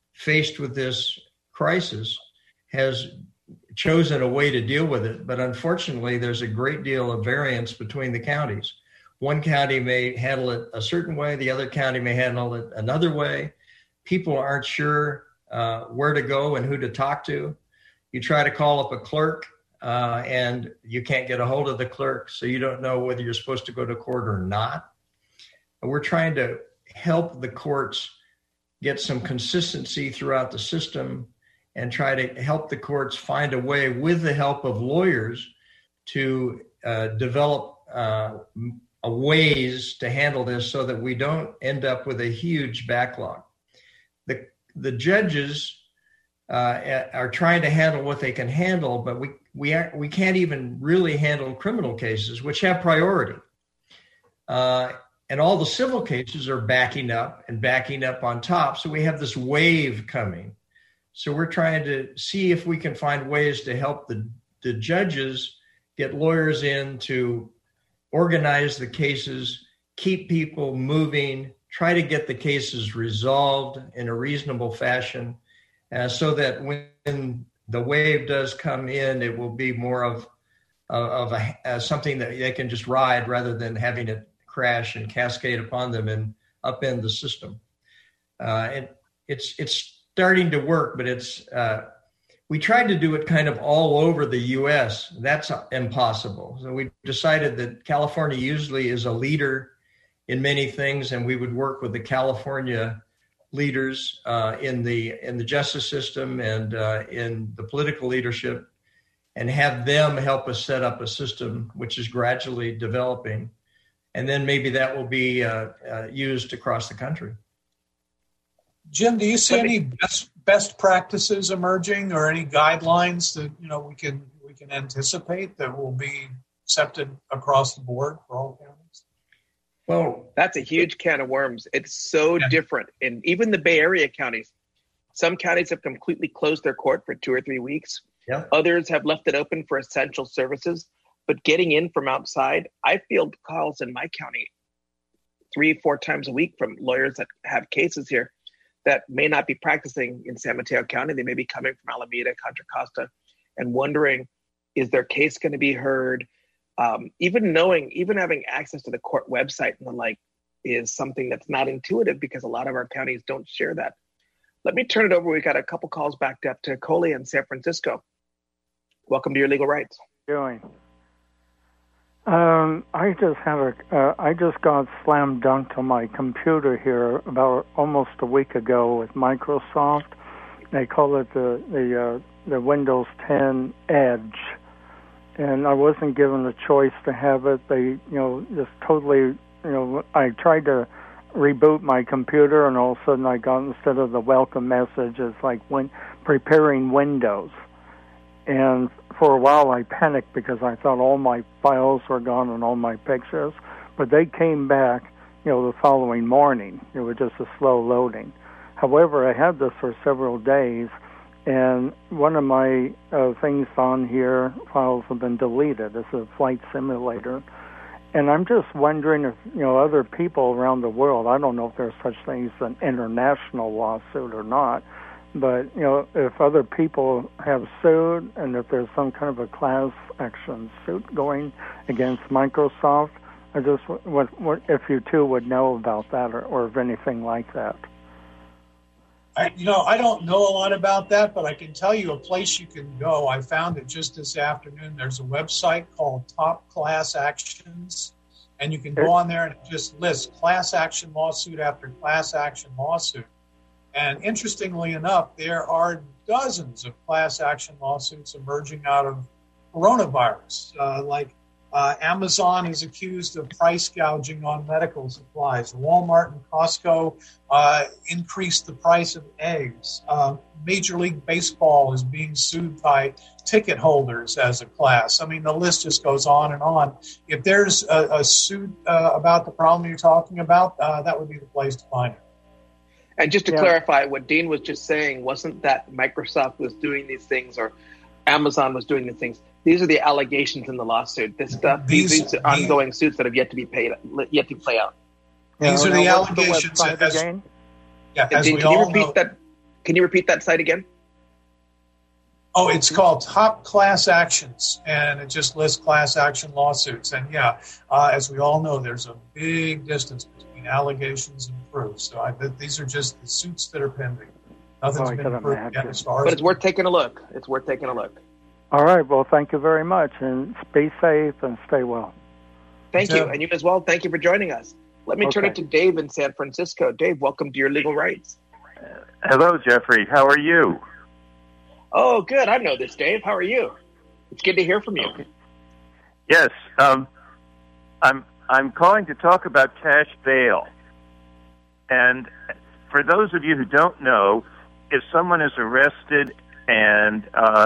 faced with this crisis, has chosen a way to deal with it. But unfortunately, there's a great deal of variance between the counties. One county may handle it a certain way, the other county may handle it another way. People aren't sure where to go and who to talk to. You try to call up a clerk and you can't get a hold of the clerk, so you don't know whether you're supposed to go to court or not. And we're trying to help the courts get some consistency throughout the system and try to help the courts find a way, with the help of lawyers, to develop ways to handle this so that we don't end up with a huge backlog. The judges are trying to handle what they can handle, but we can't even really handle criminal cases, which have priority. And all the civil cases are backing up on top. So we have this wave coming. So we're trying to see if we can find ways to help the judges get lawyers in to organize the cases, keep people moving, try to get the cases resolved in a reasonable fashion, so that when the wave does come in, it will be more of something that they can just ride rather than having it crash and cascade upon them and upend the system. And it's starting to work, but we tried to do it kind of all over the U.S. That's impossible. So we decided that California usually is a leader in many things, and we would work with the California leaders in the justice system and in the political leadership, and have them help us set up a system which is gradually developing. And then maybe that will be used across the country. Jim, do you see any best practices emerging, or any guidelines that we can anticipate that will be accepted across the board for all counties? Well, that's a huge can of worms. It's so different. And even the Bay Area counties, some counties have completely closed their court for 2 or 3 weeks. Yeah. Others have left it open for essential services. But getting in from outside, I field calls in my county 3-4 times a week from lawyers that have cases here that may not be practicing in San Mateo County. They may be coming from Alameda, Contra Costa, and wondering, is their case going to be heard? Even having access to the court website and the like is something that's not intuitive, because a lot of our counties don't share that. Let me turn it over. We got a couple calls backed up to Coley in San Francisco. Welcome to Your Legal Rights. Doing. I just got slam dunked on my computer here about almost a week ago with Microsoft. They call it the Windows 10 Edge, and I wasn't given the choice to have it. They just totally I tried to reboot my computer, and all of a sudden I got, instead of the welcome message, it's like preparing Windows. And for a while I panicked because I thought all my files were gone and all my pictures, but they came back, the following morning. It was just a slow loading. However, I had this for several days, and one of my things on here, files have been deleted. It's a flight simulator. And I'm just wondering if, other people around the world, I don't know if there's such things as an international lawsuit or not, but, if other people have sued, and if there's some kind of a class action suit going against Microsoft, I just, what if you two would know about that, or if anything like that. I don't know a lot about that, but I can tell you a place you can go. I found it just this afternoon. There's a website called Top Class Actions, and you can go on there and it just lists class action lawsuit after class action lawsuit. And interestingly enough, there are dozens of class action lawsuits emerging out of coronavirus. Amazon is accused of price gouging on medical supplies. Walmart and Costco increased the price of eggs. Major League Baseball is being sued by ticket holders as a class. I mean, the list just goes on and on. If there's a suit about the problem you're talking about, that would be the place to find it. And just to clarify, what Dean was just saying wasn't that Microsoft was doing these things or Amazon was doing these things. These are the allegations in the lawsuit. This stuff, these are ongoing suits that have yet to be play out. These are the allegations. Dean, can you repeat that? Can you repeat that site again? Oh, it's called Top Class Actions, and it just lists class action lawsuits. And as we all know, there's a big distance between allegations and proof. So these are just the suits that are pending. Nothing's been proved yet as far as. But it's worth taking a look. It's worth taking a look. All right. Well, thank you very much, and be safe and stay well. Thank you, and you as well. Thank you for joining us. Let me turn it to Dave in San Francisco. Dave, welcome to Your Legal Rights. Hello, Jeffrey. How are you? Oh, good. I know this, Dave. How are you? It's good to hear from you. Okay. Yes, I'm calling to talk about cash bail. And for those of you who don't know, if someone is arrested and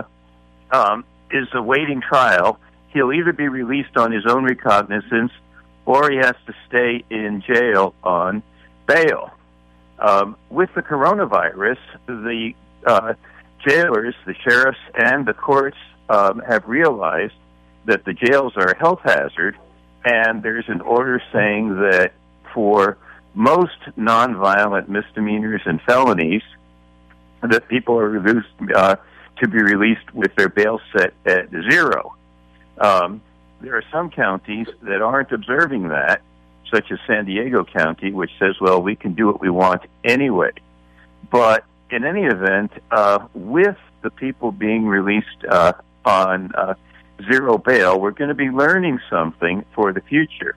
is awaiting trial, he'll either be released on his own recognizance or he has to stay in jail on bail. With the coronavirus, the jailers, the sheriffs, and the courts have realized that the jails are a health hazard, and there's an order saying that for most nonviolent misdemeanors and felonies, that people are reduced to be released with their bail set at 0. There are some counties that aren't observing that, such as San Diego County, which says, well, we can do what we want anyway. But in any event, with the people being released on 0 bail, we're going to be learning something for the future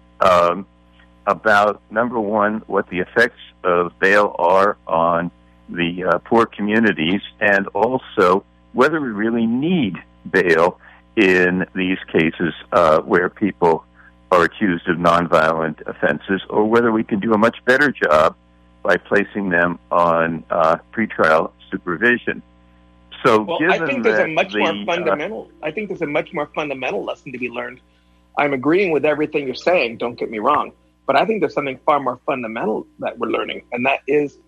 about, number one, what the effects of bail are on the poor communities, and also whether we really need bail in these cases where people are accused of nonviolent offenses, or whether we can do a much better job by placing them on pretrial supervision. So, given I think there's that a much more fundamental. I think there's a much more fundamental lesson to be learned. I'm agreeing with everything you're saying. Don't get me wrong, but I think there's something far more fundamental that we're learning, and that is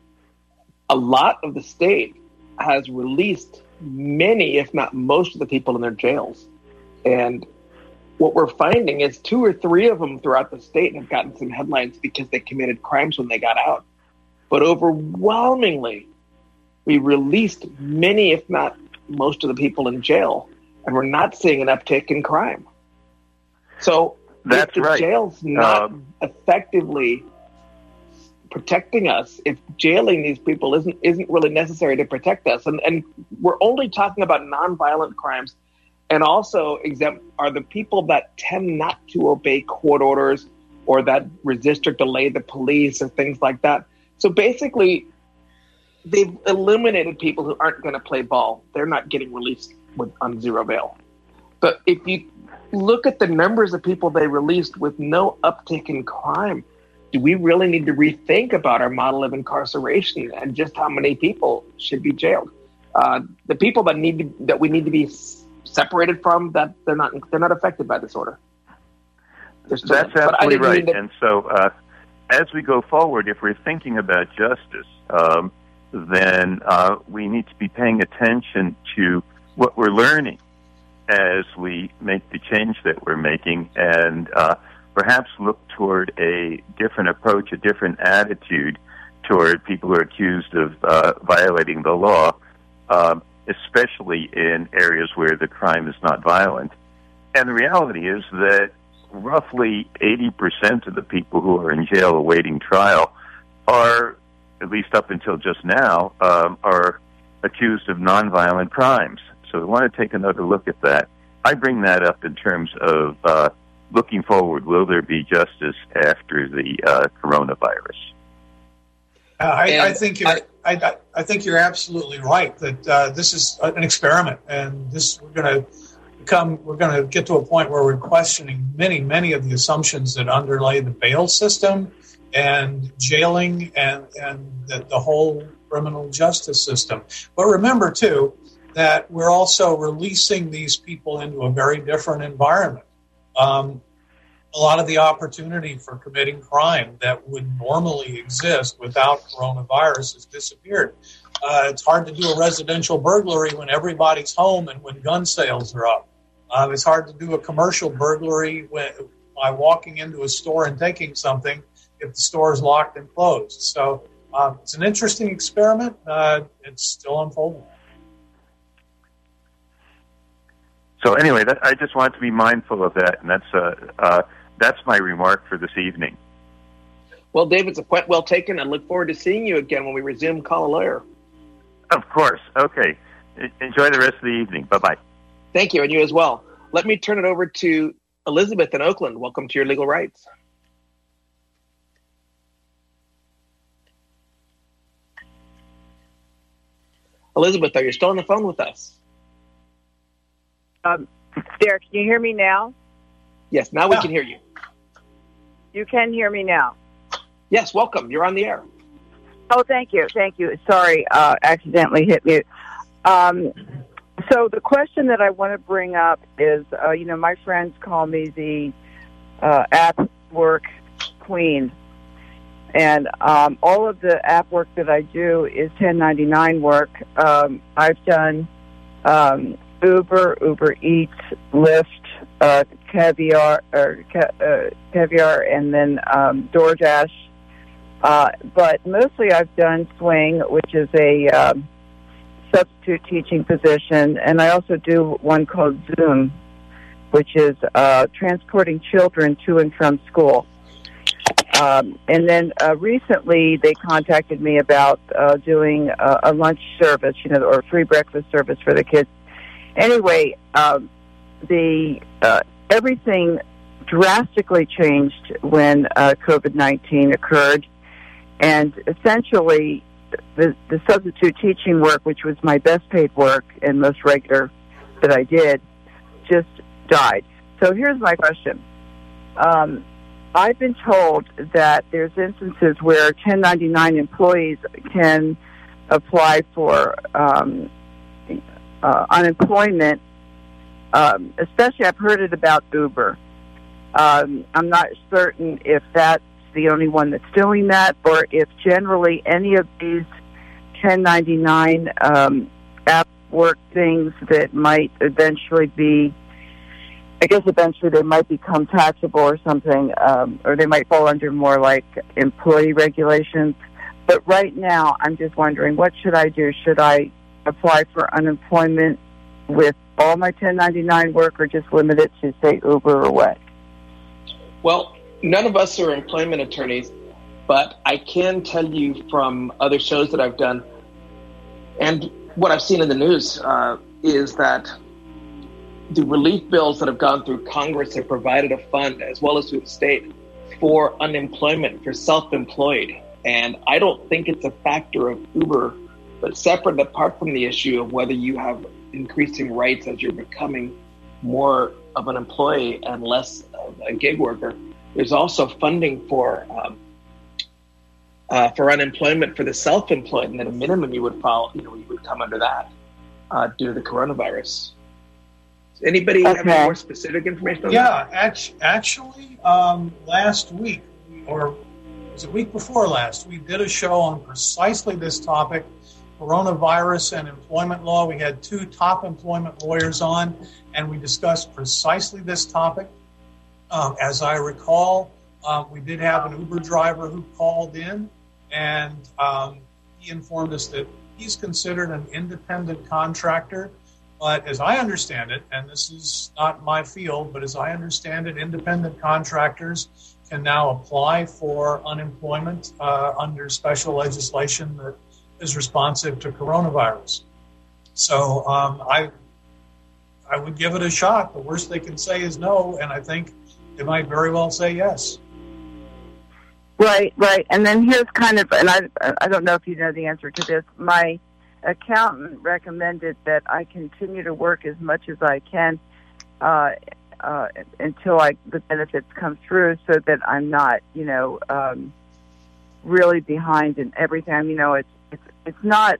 a lot of the state has released many, if not most, of the people in their jails, and what we're finding is 2 or 3 of them throughout the state have gotten some headlines because they committed crimes when they got out. But overwhelmingly, we released many, if not most, of the people in jail, and we're not seeing an uptick in crime. So that's if the right. jail's not effectively protecting us, if jailing these people isn't really necessary to protect us, and we're only talking about nonviolent crimes. And also exempt are the people that tend not to obey court orders or that resist or delay the police or things like that. So basically, they've eliminated people who aren't going to play ball. They're not getting released on 0 bail. But if you look at the numbers of people they released with no uptick in crime, do we really need to rethink about our model of incarceration and just how many people should be jailed? The people that we need to be separated from, that they're not affected by this order. That's absolutely right. And so as we go forward, if we're thinking about justice, then we need to be paying attention to what we're learning as we make the change that we're making, and perhaps look toward a different approach, a different attitude toward people who are accused of violating the law, especially in areas where the crime is not violent. And the reality is that roughly 80% of the people who are in jail awaiting trial are, at least up until just now, are accused of nonviolent crimes. So we want to take another look at that. I bring that up in terms of looking forward. Will there be justice after the coronavirus? I think you're absolutely right that this is an experiment, and we're going to get to a point where we're questioning many of the assumptions that underlay the bail system and jailing and the whole criminal justice system. But remember too that we're also releasing these people into a very different environment. A lot of the opportunity for committing crime that would normally exist without coronavirus has disappeared. It's hard to do a residential burglary when everybody's home and when gun sales are up. It's hard to do a commercial burglary by walking into a store and taking something if the store is locked and closed. So it's an interesting experiment. It's still unfolding. So anyway, I just want to be mindful of that, and that's my remark for this evening. Well, Dave, it's a point well taken. I look forward to seeing you again when we resume Call a Lawyer. Of course. Okay. Enjoy the rest of the evening. Bye-bye. Thank you, and you as well. Let me turn it over to Elizabeth in Oakland. Welcome to Your Legal Rights. Elizabeth, are you still on the phone with us? Derek, can you hear me now? Yes, now we can hear you. You can hear me now. Yes, welcome. You're on the air. Oh, thank you. Thank you. Sorry, accidentally hit mute. So the question that I want to bring up is, my friends call me the app work queen. And all of the app work that I do is 1099 work. I've done Uber Eats, Lyft, Caviar, and then DoorDash. But mostly I've done Swing, which is a substitute teaching position, and I also do one called Zoom, which is transporting children to and from school. And then recently they contacted me about doing a lunch service, or a free breakfast service for the kids. Anyway, everything drastically changed when COVID-19 occurred, and essentially the substitute teaching work, which was my best paid work and most regular that I did, just died. So here's my question. I've been told that there's instances where 1099 employees can apply for unemployment, especially I've heard it about Uber. I'm not certain if that's the only one that's doing that, or if generally any of these 1099 app work things that might eventually be, I guess eventually they might become taxable or something, or they might fall under more like employee regulations. But right now, I'm just wondering, what should I do? Should I apply for unemployment with all my 1099 work, or just limit it to, say, Uber or what? Well, none of us are employment attorneys, but I can tell you from other shows that I've done and what I've seen in the news is that the relief bills that have gone through Congress have provided a fund, as well as through the state, for unemployment for self-employed. And I don't think it's a factor of Uber, but separate and apart from the issue of whether you have increasing rights as you're becoming more of an employee and less of a gig worker, there's also funding for unemployment for the self-employed, and at a minimum you would follow, you would come under that due to the coronavirus. Does anybody have any more specific information on that? Actually, last week, or was it week before last, we did a show on precisely this topic, coronavirus and employment law. We had two top employment lawyers on, and we discussed precisely this topic. As I recall, we did have an Uber driver who called in, and he informed us that he's considered an independent contractor. But as I understand it, and this is not my field, but as I understand it, independent contractors can now apply for unemployment under special legislation that is responsive to coronavirus. So I would give it a shot. The worst they can say is no, and I think they might very well say yes. Right. And then here's kind of, and I don't know if you know the answer to this. My accountant recommended that I continue to work as much as I can until the benefits come through, so that I'm not, really behind in everything. It's not.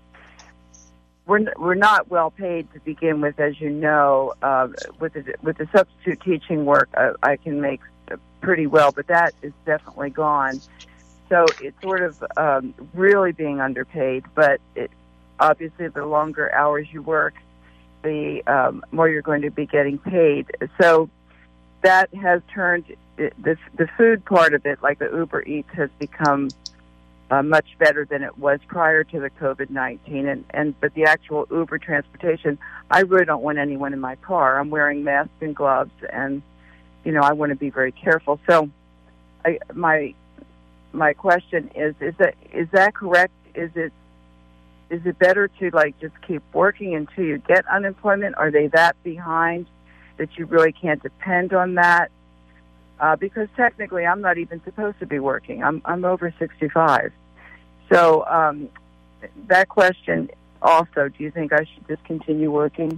We're not well paid to begin with, as you know. With the substitute teaching work, I can make pretty well, but that is definitely gone. So it's sort of really being underpaid. But obviously, the longer hours you work, the more you're going to be getting paid. So that has turned the food part of it, like the Uber Eats, has become much better than it was prior to the COVID-19. But the actual Uber transportation, I really don't want anyone in my car. I'm wearing masks and gloves, and I want to be very careful. So, my question is that correct? Is it better to just keep working until you get unemployment? Are they that behind that you really can't depend on that? Because technically, I'm not even supposed to be working. I'm over 65. So that question also, do you think I should just continue working?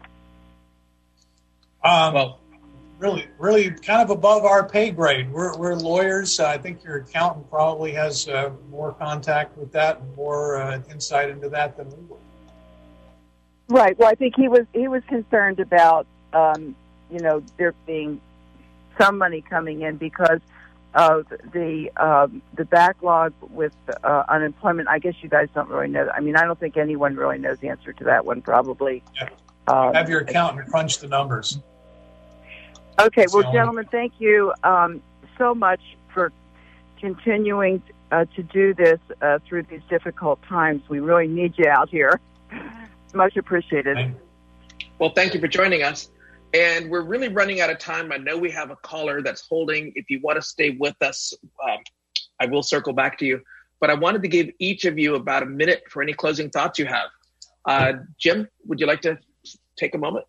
Well, really kind of above our pay grade. We're lawyers. I think your accountant probably has more contact with that and more insight into that than we would. Right. Well, I think he was concerned about, there being some money coming in because of the backlog with unemployment. I guess you guys don't really know. I mean, I don't think anyone really knows the answer to that one, probably. Yeah. Have your accountant crunch the numbers. Okay. Well, gentlemen, thank you so much for continuing to do this through these difficult times. We really need you out here. Much appreciated. Well, thank you for joining us. And we're really running out of time. I know we have a caller that's holding. If you want to stay with us, I will circle back to you. But I wanted to give each of you about a minute for any closing thoughts you have. Jim, would you like to take a moment?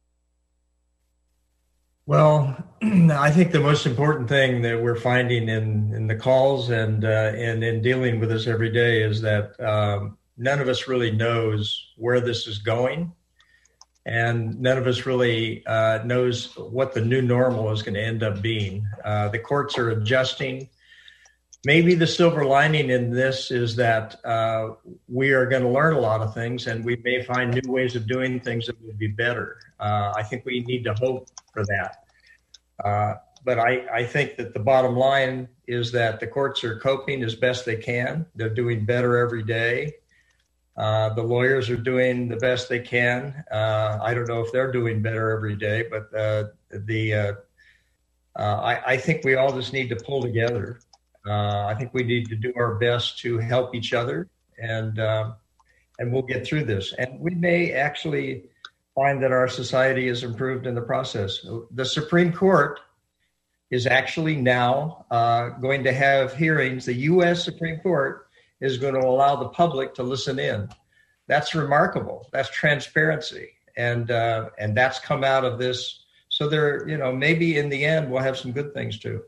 Well, I think the most important thing that we're finding in the calls and in dealing with this every day is that none of us really knows where this is going. And none of us really knows what the new normal is going to end up being. The courts are adjusting. Maybe the silver lining in this is that we are going to learn a lot of things, and we may find new ways of doing things that would be better. I think we need to hope for that. But I think that the bottom line is that the courts are coping as best they can. They're doing better every day. The lawyers are doing the best they can. I don't know if they're doing better every day, but I think we all just need to pull together. I think we need to do our best to help each other, and we'll get through this. And we may actually find that our society has improved in the process. The Supreme Court is actually now going to have hearings. The U.S. Supreme Court is going to allow the public to listen in. That's remarkable. That's transparency. And that's come out of this. So there, maybe in the end, we'll have some good things too.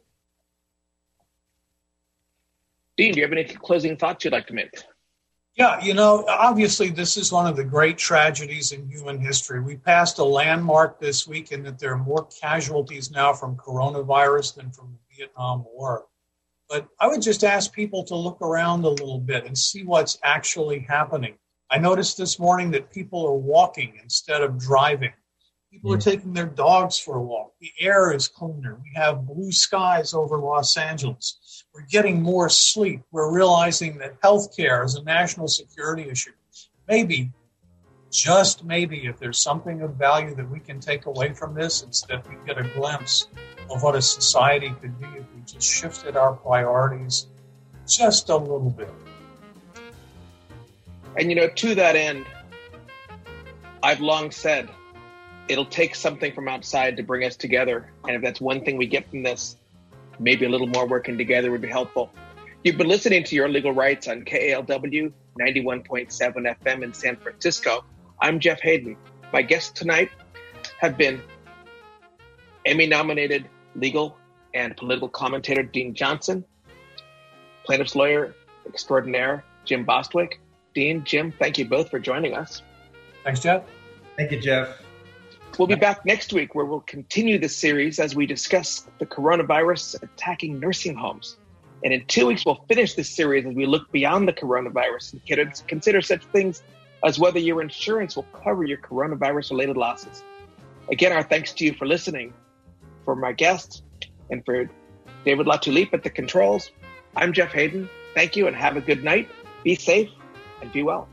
Dean, do you have any closing thoughts you'd like to make? Yeah, obviously this is one of the great tragedies in human history. We passed a landmark this week in that there are more casualties now from coronavirus than from the Vietnam War. But I would just ask people to look around a little bit and see what's actually happening. I noticed this morning that people are walking instead of driving. People are taking their dogs for a walk. The air is cleaner. We have blue skies over Los Angeles. We're getting more sleep. We're realizing that healthcare is a national security issue. Maybe, just maybe, if there's something of value that we can take away from this, it's that we get a glimpse of what a society could be if we just shifted our priorities just a little bit. And, to that end, I've long said it'll take something from outside to bring us together. And if that's one thing we get from this, maybe a little more working together would be helpful. You've been listening to Your Legal Rights on KALW 91.7 FM in San Francisco. I'm Jeff Hayden. My guests tonight have been Emmy-nominated legal and political commentator Dean Johnson, plaintiff's lawyer extraordinaire Jim Bostwick. Dean, Jim, thank you both for joining us. Thanks, Jeff. Thank you, Jeff. We'll be back next week where we'll continue this series as we discuss the coronavirus attacking nursing homes. And in 2 weeks, we'll finish this series as we look beyond the coronavirus and consider such things as whether your insurance will cover your coronavirus-related losses. Again, our thanks to you for listening. For my guests and for David Latulippe at the controls, I'm Jeff Hayden. Thank you and have a good night. Be safe and be well.